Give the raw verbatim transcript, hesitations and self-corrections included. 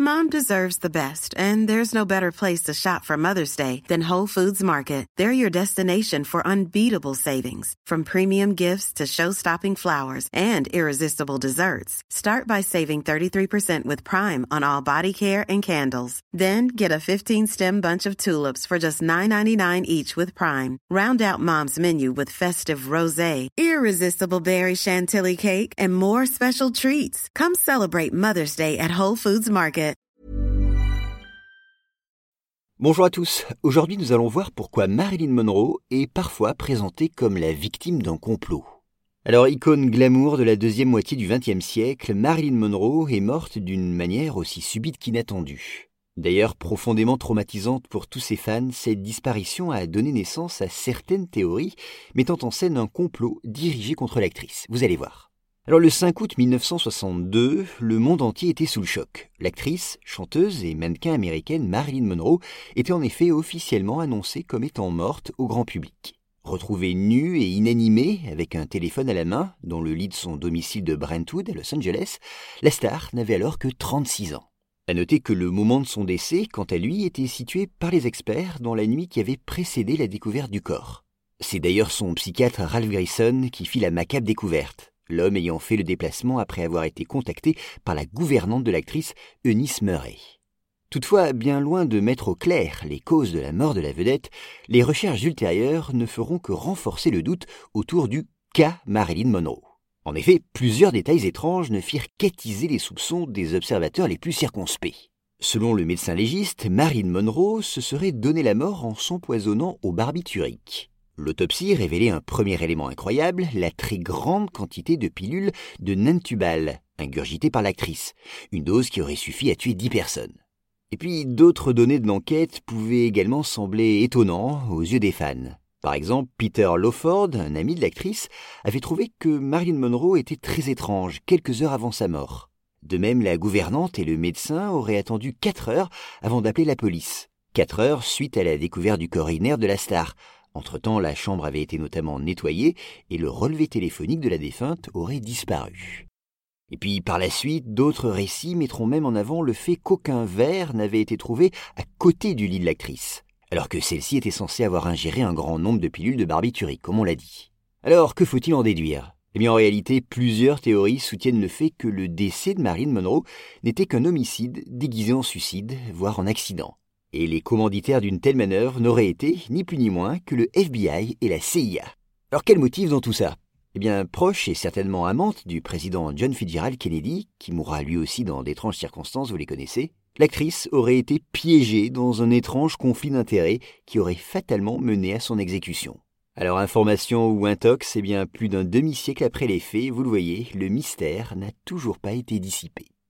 Mom deserves the best, and there's no better place to shop for Mother's Day than Whole Foods Market. They're your destination for unbeatable savings, from premium gifts to show-stopping flowers and irresistible desserts. Start by saving thirty-three percent with Prime on all body care and candles. Then get a fifteen-stem bunch of tulips for just nine ninety-nine each with Prime. Round out Mom's menu with festive rosé, irresistible berry chantilly cake, and more special treats. Come celebrate Mother's Day at Whole Foods Market. Bonjour à tous, aujourd'hui nous allons voir pourquoi Marilyn Monroe est parfois présentée comme la victime d'un complot. Alors, icône glamour de la deuxième moitié du vingtième siècle, Marilyn Monroe est morte d'une manière aussi subite qu'inattendue. D'ailleurs, profondément traumatisante pour tous ses fans, cette disparition a donné naissance à certaines théories mettant en scène un complot dirigé contre l'actrice. Vous allez voir. Alors le cinq août mille neuf cent soixante-deux, le monde entier était sous le choc. L'actrice, chanteuse et mannequin américaine Marilyn Monroe était en effet officiellement annoncée comme étant morte au grand public. Retrouvée nue et inanimée, avec un téléphone à la main, dans le lit de son domicile de Brentwood à Los Angeles, la star n'avait alors que trente-six ans. À noter que le moment de son décès, quant à lui, était situé par les experts dans la nuit qui avait précédé la découverte du corps. C'est d'ailleurs son psychiatre Ralph Grayson qui fit la macabre découverte. L'homme ayant fait le déplacement après avoir été contacté par la gouvernante de l'actrice, Eunice Murray. Toutefois, bien loin de mettre au clair les causes de la mort de la vedette, les recherches ultérieures ne feront que renforcer le doute autour du cas Marilyn Monroe. En effet, plusieurs détails étranges ne firent qu'attiser les soupçons des observateurs les plus circonspects. Selon le médecin légiste, Marilyn Monroe se serait donné la mort en s'empoisonnant au barbiturique. L'autopsie révélait un premier élément incroyable, la très grande quantité de pilules de Nantubal, ingurgitées par l'actrice, une dose qui aurait suffi à tuer dix personnes. Et puis d'autres données de l'enquête pouvaient également sembler étonnantes aux yeux des fans. Par exemple, Peter Lawford, un ami de l'actrice, avait trouvé que Marilyn Monroe était très étrange quelques heures avant sa mort. De même, la gouvernante et le médecin auraient attendu quatre heures avant d'appeler la police. Quatre heures suite à la découverte du corps inerte de la star. Entre-temps, la chambre avait été notamment nettoyée et le relevé téléphonique de la défunte aurait disparu. Et puis, par la suite, d'autres récits mettront même en avant le fait qu'aucun verre n'avait été trouvé à côté du lit de l'actrice, alors que celle-ci était censée avoir ingéré un grand nombre de pilules de barbiturique, comme on l'a dit. Alors, que faut-il en déduire ? Eh bien, en réalité, plusieurs théories soutiennent le fait que le décès de Marilyn Monroe n'était qu'un homicide déguisé en suicide, voire en accident. Et les commanditaires d'une telle manœuvre n'auraient été, ni plus ni moins, que le F B I et la C I A. Alors quel motif dans tout ça ? Eh bien, proche et certainement amante du président John Fitzgerald Kennedy, qui mourra lui aussi dans d'étranges circonstances, vous les connaissez, l'actrice aurait été piégée dans un étrange conflit d'intérêts qui aurait fatalement mené à son exécution. Alors information ou intox, eh bien plus d'un demi-siècle après les faits, vous le voyez, le mystère n'a toujours pas été dissipé.